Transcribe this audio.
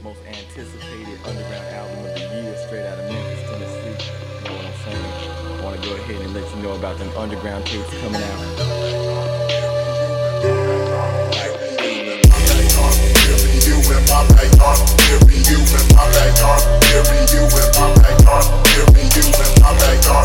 most anticipated underground album of the year, straight out of Memphis, Tennessee. You know what I'm saying? I want to go ahead and let you know about them underground tapes coming out. You in my backyard,